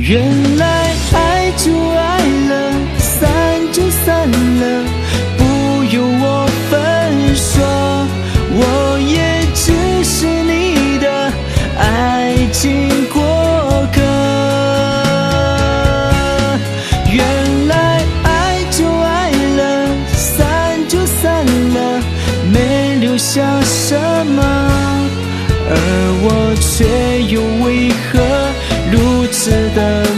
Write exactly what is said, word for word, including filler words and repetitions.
原来爱就爱了，散就散了，不用我分说，我也只是你的爱情过客。原来爱就爱了，散就散了，没留下什么，而我却又为何如此的